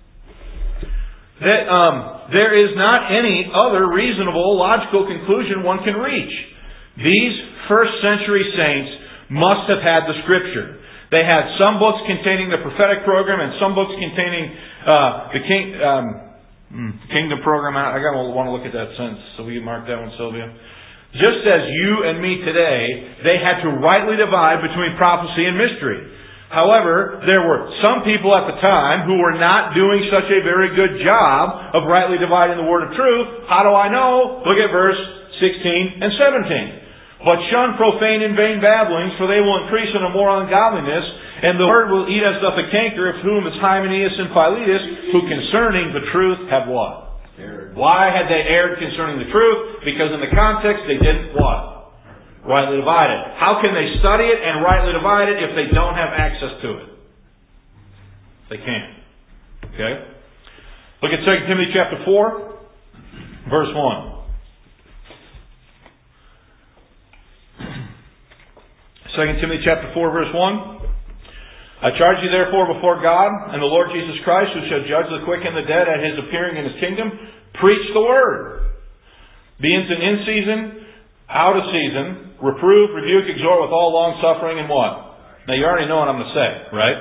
Speaker 4: That there is not any other reasonable, logical conclusion one can reach. These first century saints must have had the Scripture. They had some books containing the prophetic program and some books containing the kingdom program. I want to look at that sentence. So will you mark that one, Sylvia? Just as you and me today, they had to rightly divide between prophecy and mystery. However, there were some people at the time who were not doing such a very good job of rightly dividing the word of truth. How do I know? Look at verse 16 and 17. But shun profane and vain babblings, for they will increase in immoral ungodliness, and the word will eat as doth a canker, of whom is Hymenaeus and Philetus, who concerning the truth have what?
Speaker 2: Erred.
Speaker 4: Why had they erred concerning the truth? Because in the context they didn't what? Rightly divide it. How can they study it and rightly divide it if they don't have access to it? They can't. Okay? Look at 2 Timothy chapter 4, verse 1. 2 Timothy chapter 4, verse 1. I charge you therefore before God and the Lord Jesus Christ, who shall judge the quick and the dead at His appearing in His kingdom, preach the word. Be in season, out of season, reprove, rebuke, exhort with all long suffering and what? Now you already know what I'm going to say, right?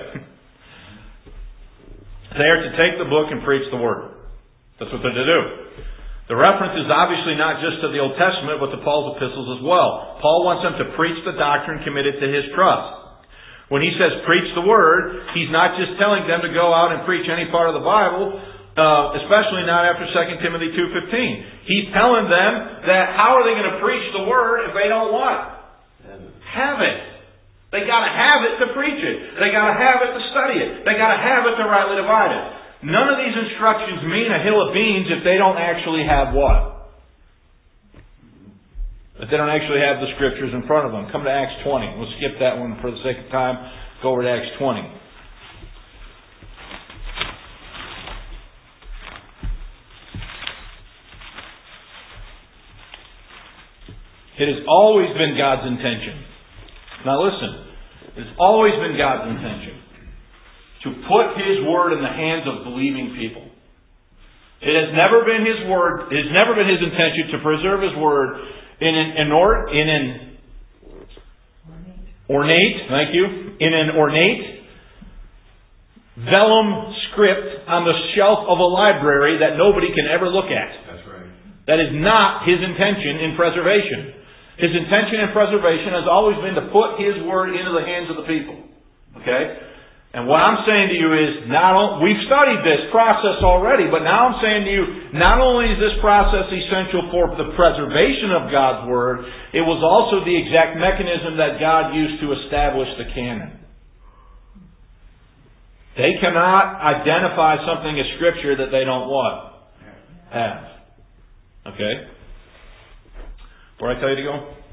Speaker 4: They are to take the book and preach the word. That's what they're to do. The reference is obviously not just to the Old Testament, but to Paul's epistles as well. Paul wants them to preach the doctrine committed to his trust. When he says preach the word, he's not just telling them to go out and preach any part of the Bible, especially not after 2 Timothy 2:15. He's telling them that how are they going to preach the word if they don't what? Have it. They got to have it to preach it. They got to have it to study it. They got to have it to rightly divide it. None of these instructions mean a hill of beans if they don't actually have what? If they don't actually have the Scriptures in front of them. Come to Acts 20. We'll skip that one for the sake of time. Go over to Acts 20. It has always been God's intention. Now listen. It's always been God's intention to put His Word in the hands of believing people. It has never been His Word, it has never been His intention to preserve His Word in an ornate vellum script on the shelf of a library that nobody can ever look at.
Speaker 3: That's right.
Speaker 4: That is not His intention in preservation. His intention in preservation has always been to put His Word into the hands of the people. Okay? And what I'm saying to you is, we've studied this process already, but now I'm saying to you, not only is this process essential for the preservation of God's Word, it was also the exact mechanism that God used to establish the canon. They cannot identify something as Scripture that they don't what? Have. Okay? Where I tell you to go?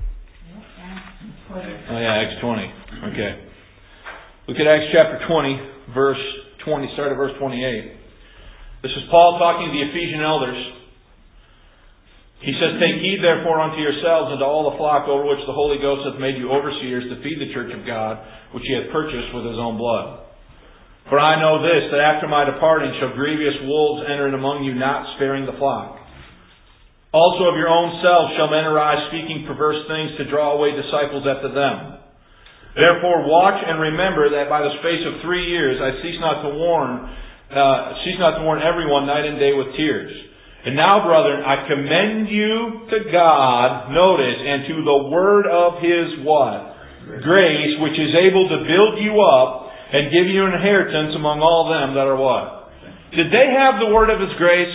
Speaker 4: Oh yeah, Acts 20. Okay. Look at Acts chapter 20, verse 20, start at verse 28. This is Paul talking to the Ephesian elders. He says, "Take heed therefore unto yourselves and to all the flock over which the Holy Ghost hath made you overseers to feed the church of God, which He hath purchased with His own blood. For I know this, that after my departing shall grievous wolves enter in among you, not sparing the flock. Also of your own selves shall men arise, speaking perverse things to draw away disciples after them. Therefore watch and remember that by the space of 3 years I cease not to warn everyone night and day with tears. And now, brethren, I commend you to God, notice, and to the word of His what? Grace, which is able to build you up and give you an inheritance among all them that are what? Did they have the word of His grace?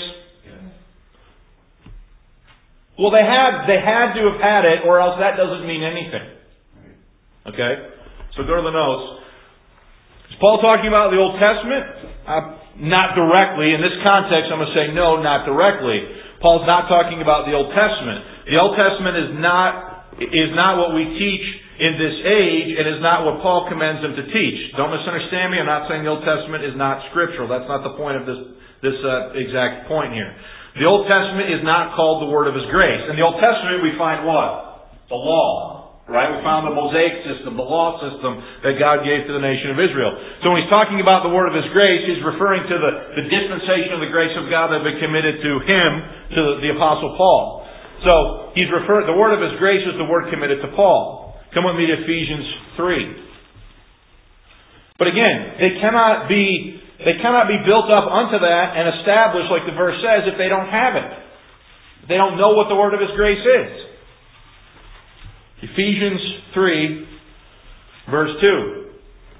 Speaker 4: Well, they had to have had it, or else that doesn't mean anything. Okay? So go to the notes. Is Paul talking about the Old Testament? Not directly. In this context, I'm going to say no, not directly. Paul's not talking about the Old Testament. The Old Testament is not what we teach in this age, and is not what Paul commends them to teach. Don't misunderstand me. I'm not saying the Old Testament is not scriptural. That's not the point of this exact point here. The Old Testament is not called the Word of His grace. In the Old Testament we find what? The law. Right? We found the Mosaic system, the law system that God gave to the nation of Israel. So when He's talking about the Word of His grace, He's referring to the dispensation of the grace of God that had been committed to Him, to the Apostle Paul. So the Word of His grace is the word committed to Paul. Come with me to Ephesians 3. But again, they cannot be built up unto that and established, like the verse says, if they don't have it. If they don't know what the word of His grace is. Ephesians 3, verse 2.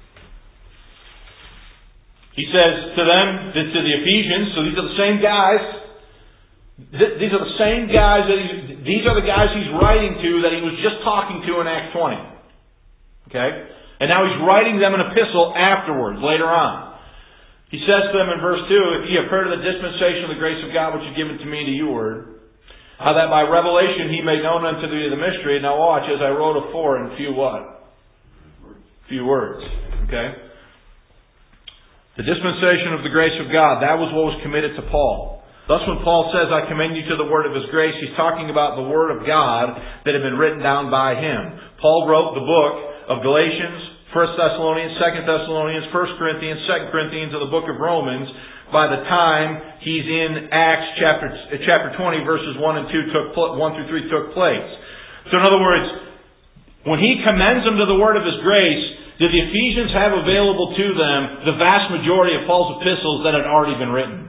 Speaker 4: He says to them, to the Ephesians, so these are the same guys. These are the same guys these are the guys he's writing to that he was just talking to in Acts 20. Okay? And now he's writing them an epistle afterwards, later on. He says to them in verse 2, "If ye have heard of the dispensation of the grace of God which is given to me to you word, how that by revelation He made known unto thee the mystery. Now watch, as I wrote afore in few what? Few words." Okay? The dispensation of the grace of God, that was what was committed to Paul. Thus when Paul says, "I commend you to the word of His grace," he's talking about the word of God that had been written down by him. Paul wrote the book of Galatians, 1 Thessalonians, 2 Thessalonians, 1 Corinthians, 2 Corinthians, and the book of Romans by the time he's in Acts chapter 20, verses 1 and 1 through 3 took place. So in other words, when he commends them to the word of His grace, did the Ephesians have available to them the vast majority of Paul's epistles that had already been written?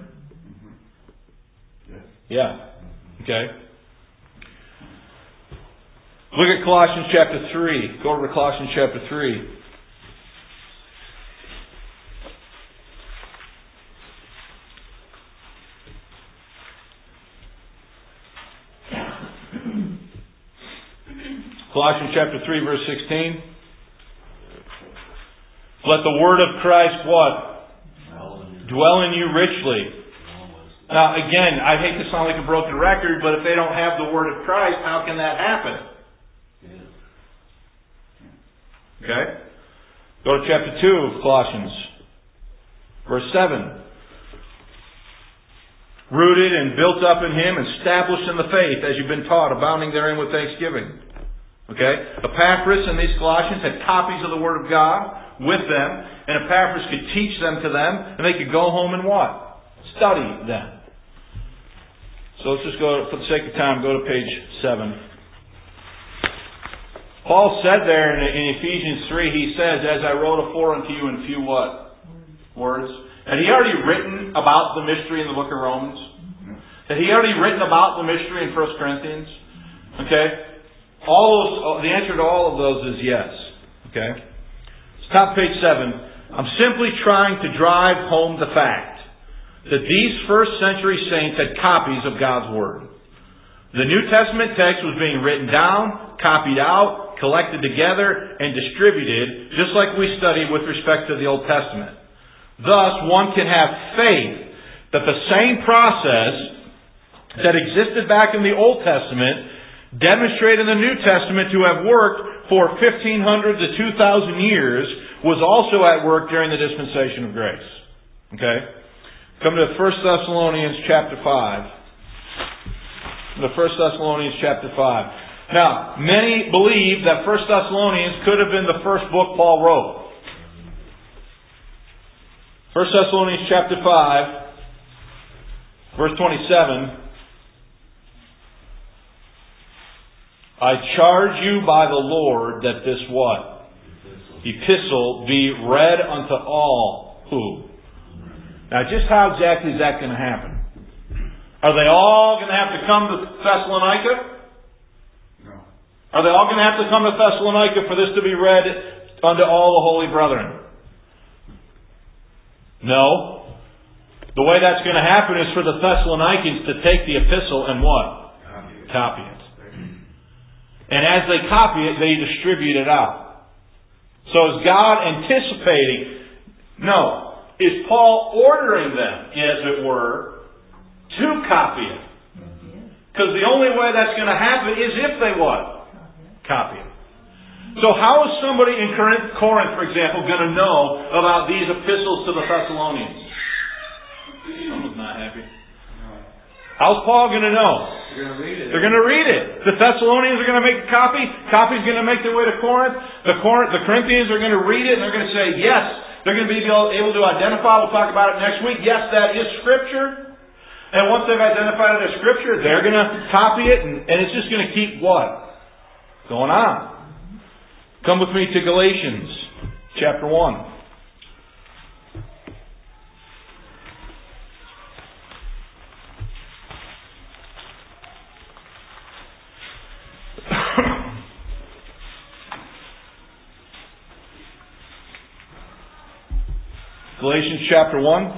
Speaker 4: Yeah. Okay. Look at Colossians chapter 3. Go over to Colossians chapter 3. Colossians chapter 3, verse 16. Let the word of Christ what? Dwell in you richly. Now again, I hate to sound like a broken record, but if they don't have the word of Christ, how can that happen? Okay? Go to chapter 2 of Colossians. Verse 7. Rooted and built up in Him, established in the faith, as you've been taught, abounding therein with thanksgiving. Okay? Epaphras and these Colossians had copies of the Word of God with them, and Epaphras could teach them to them, and they could go home and what? Study them. So let's just go, for the sake of time, go to page 7. Paul said there in Ephesians 3, he says, "As I wrote afore unto you in few what? Words. Had he already written about the mystery in the book of Romans? Had he already written about the mystery in 1 Corinthians? Okay? The answer to all of those is yes. Okay? Top page 7. I'm simply trying to drive home the fact that these first century saints had copies of God's Word. The New Testament text was being written down, copied out, collected together, and distributed, just like we studied with respect to the Old Testament. Thus, one can have faith that the same process that existed back in the Old Testament demonstrated in the New Testament to have worked for 1,500 to 2,000 years was also at work during the dispensation of grace. Okay? Come to 1 Thessalonians chapter 5. The 1 Thessalonians chapter 5. Now, many believe that 1 Thessalonians could have been the first book Paul wrote. 1 Thessalonians chapter 5, verse 27. I charge you by the Lord that this what? Epistle be read unto all who? Now, just how exactly is that going to happen? Are they all going to have to come to Thessalonica?
Speaker 2: No.
Speaker 4: Are they all going to have to come to Thessalonica for this to be read unto all the holy brethren? No. The way that's going to happen is for the Thessalonians to take the epistle and what? Copy it. And as they copy it, they distribute it out. So is God anticipating? No. Is Paul ordering them, as it were, to copy it? Because the only way that's going to happen is if they what? Copy it. So how is somebody in Corinth, for example, going to know about these epistles to the Thessalonians? Someone's not happy. How's Paul going to know?
Speaker 2: They're going to read it.
Speaker 4: They're going to read it. The Thessalonians are going to make a copy. Copy's going to make their way to Corinth. The Corinthians are going to read it and they're going to say, yes. They're going to be able to identify. We'll talk about it next week. Yes, that is Scripture. And once they've identified it as Scripture, they're going to copy it and it's just going to keep what? Going on. Come with me to Galatians chapter 1. Galatians chapter 1.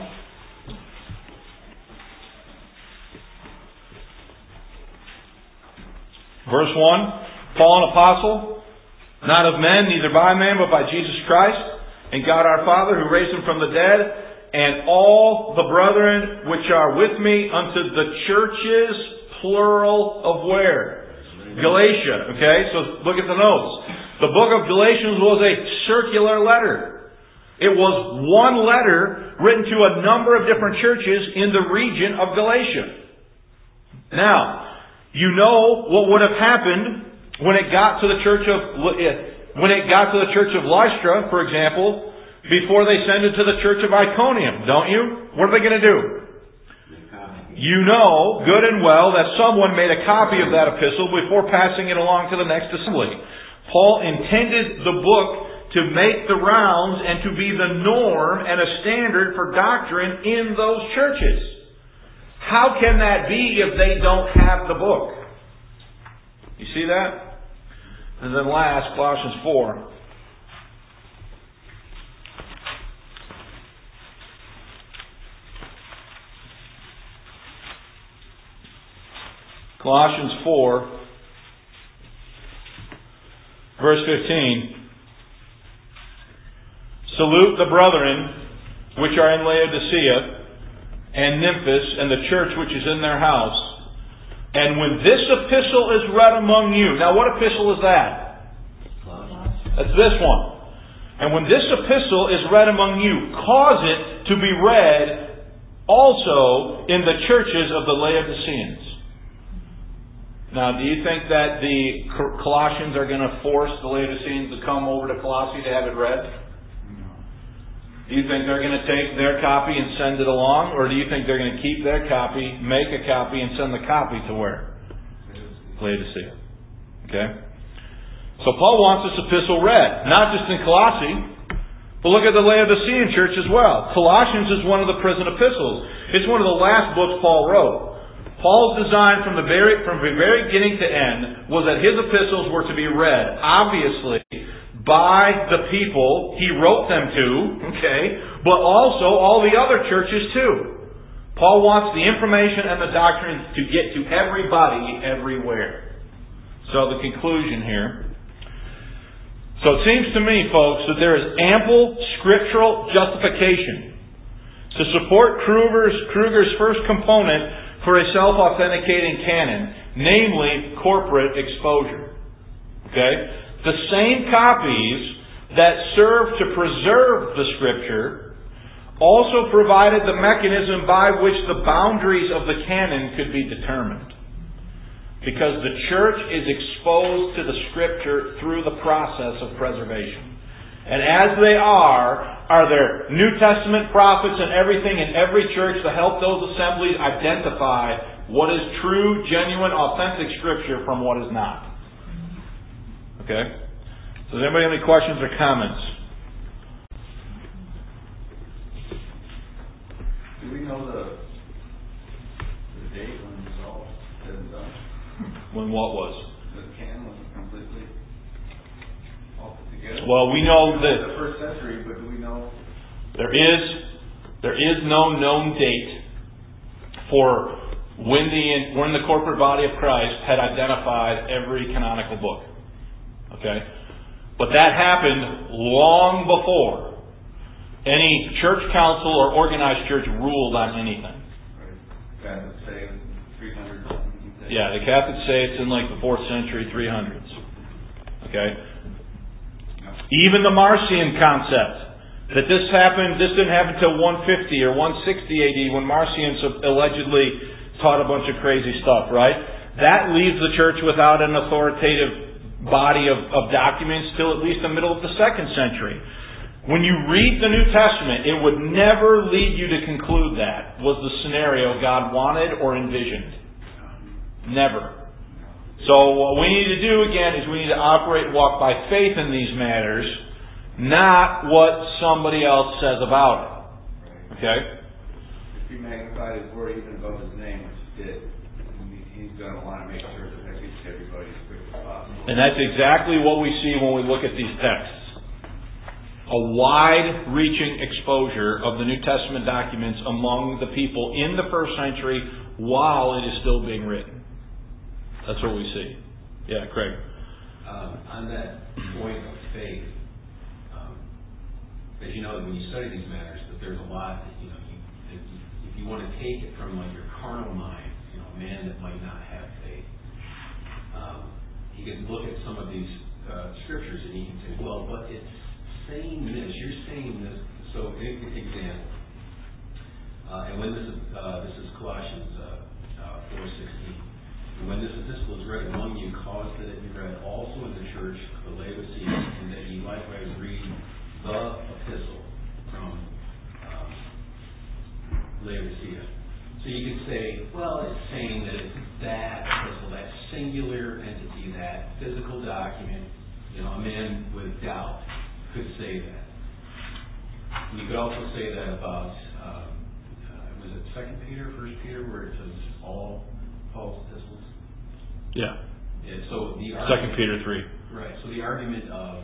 Speaker 4: Verse 1. Paul, an apostle, not of men, neither by man, but by Jesus Christ, and God our Father, who raised him from the dead, and all the brethren which are with me unto the churches, plural of where? Galatia. Okay, so look at the notes. The book of Galatians was a circular letter. It was one letter written to a number of different churches in the region of Galatia. Now, you know what would have happened when it got to the church of Lystra, for example, before they sent it to the church of Iconium, don't you? What are they going to do? You know good and well that someone made a copy of that epistle before passing it along to the next assembly. Paul intended the book to make the rounds and to be the norm and a standard for doctrine in those churches. How can that be if they don't have the book? You see that? And then last, Colossians 4. Colossians 4, verse 15. Salute the brethren which are in Laodicea and Nymphas and the church which is in their house. And when this epistle is read among you. Now what epistle is that? That's this one. And when this epistle is read among you, cause it to be read also in the churches of the Laodiceans. Now, do you think that the Colossians are going to force the Laodiceans to come over to Colossae to have it read? Do you think they're going to take their copy and send it along? Or do you think they're going to keep their copy, make a copy, and send the copy to where? Laodicea. Okay? So Paul wants this epistle read. Not just in Colossae. But look at the Laodicean church as well. Colossians is one of the prison epistles. It's one of the last books Paul wrote. Paul's design from the very beginning to end was that his epistles were to be read, obviously, by the people he wrote them to, but also all the other churches too. Paul wants the information and the doctrine to get to everybody everywhere. So the conclusion here. So it seems to me, folks, that there is ample scriptural justification to support Kruger's first component for a self-authenticating canon, namely corporate exposure. The same copies that serve to preserve the Scripture also provided the mechanism by which the boundaries of the canon could be determined. Because the church is exposed to the Scripture through the process of preservation. And as they are there New Testament prophets and everything in every church to help those assemblies identify what is true, genuine, authentic Scripture from what is not. So does anybody have any questions or comments?
Speaker 5: Do we know the date when it was all said and done?
Speaker 4: When what was?
Speaker 5: The canon was completely all put together?
Speaker 4: Well, we know that
Speaker 5: the first century, but do we know?
Speaker 4: There is no known date for when the corporate body of Christ had identified every canonical book. But that happened long before any church council or organized church ruled on anything.
Speaker 5: Right. Catholics say 300 something.
Speaker 4: Yeah, the Catholics say it's in like the 4th century, 300s. Even the Marcion concept, that this didn't happen until 150 or 160 AD when Marcion allegedly taught a bunch of crazy stuff, right? That leaves the church without an authoritative body of documents till at least the middle of the 2nd century. When you read the New Testament, it would never lead you to conclude that was the scenario God wanted or envisioned. Never. So what we need to do again is we need to operate and walk by faith in these matters, not what somebody else says about it.
Speaker 5: If he magnified his word even above his name, which he did, he's going to want to make sure that that gets to everybody as quick as possible.
Speaker 4: And that's exactly what we see when we look at these texts. A wide-reaching exposure of the New Testament documents among the people in the first century while it is still being written. That's what we see. Yeah, Craig.
Speaker 3: On that point of faith, as you know, when you study these matters, that there's a lot that, if you want to take it from like your carnal mind, a man that might not have faith, you can look at some of these scriptures and you can say, well, but it's saying this, you're saying this. So, example, and when this is Colossians 4:16. And when this epistle is read among you, cause that it be read also in the church of the Laodiceans, and that ye likewise read the epistle from Laodicea. So you could say, well, it's saying that it's that epistle, that singular entity, that physical document. A man with doubt could say that. And you could also say that about, was it 2 Peter, 1 Peter, where it says all Paul's epistles?
Speaker 4: Yeah.
Speaker 3: So the
Speaker 4: 2 Peter 3.
Speaker 3: Right. So the argument of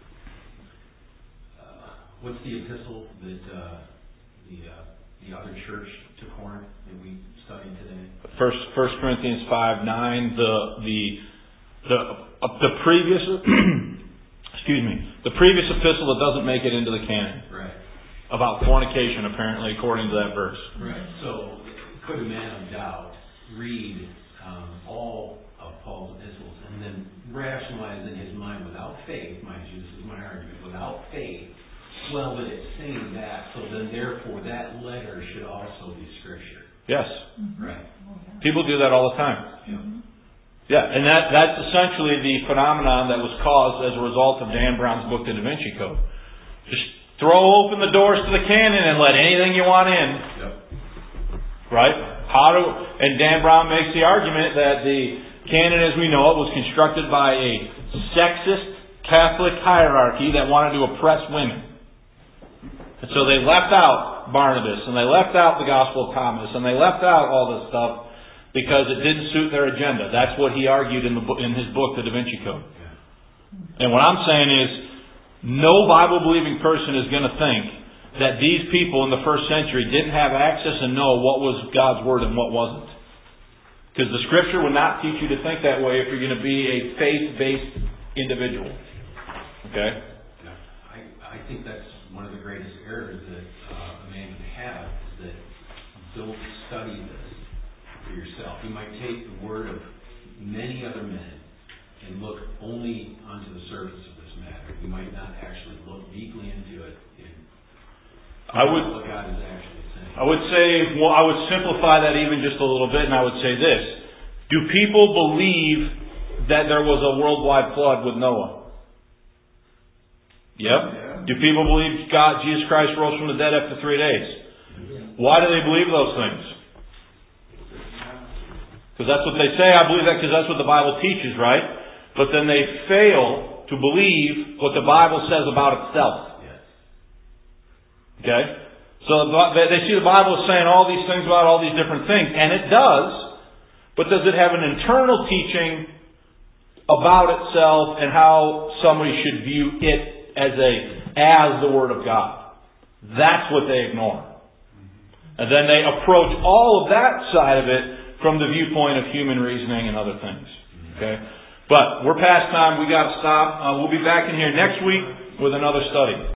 Speaker 3: what's the epistle that the other church to Corinth that we studied today?
Speaker 4: First Corinthians 5:9. The previous the previous epistle that doesn't make it into the canon.
Speaker 3: Right.
Speaker 4: About fornication, apparently, according to that verse.
Speaker 3: Right. So could a man of doubt read all of Paul's epistles and then rationalize in his mind without faith, mind you, this is my argument, without faith, well, but it's saying that, so then therefore that letter should also be Scripture.
Speaker 4: Yes.
Speaker 3: Right.
Speaker 4: People do that all the time. Yeah, and that's essentially the phenomenon that was caused as a result of Dan Brown's book, The Da Vinci Code. Just throw open the doors to the canon and let anything you want in.
Speaker 3: Yep.
Speaker 4: Right? And Dan Brown makes the argument that the canon as we know it was constructed by a sexist Catholic hierarchy that wanted to oppress women. And so they left out Barnabas, and they left out the Gospel of Thomas, and they left out all this stuff because it didn't suit their agenda. That's what he argued in his book, The Da Vinci Code. And what I'm saying is, no Bible-believing person is going to think that these people in the first century didn't have access and know what was God's Word and what wasn't. Because the Scripture would not teach you to think that way if you're going to be a faith-based individual. Okay?
Speaker 3: I think that's one of the greatest errors that a man can have, is that don't study this for yourself. You might take the word of many other men and look only onto the surface of this matter. You might not actually look deeply into it and what God is actually saying.
Speaker 4: I would simplify that even just a little bit, and I would say this. Do people believe that there was a worldwide flood with Noah? Yep.
Speaker 5: Yeah.
Speaker 4: Do people believe Jesus Christ rose from the dead after 3 days? Why do they believe those things? Because that's what they say. I believe that because that's what the Bible teaches, right? But then they fail to believe what the Bible says about itself.
Speaker 3: Yes.
Speaker 4: Okay? So they see the Bible as saying all these things about all these different things, and it does, but does it have an internal teaching about itself and how somebody should view it as the Word of God? That's what they ignore. And then they approach all of that side of it from the viewpoint of human reasoning and other things. Okay? But we're past time. We got to stop. We'll be back in here next week with another study.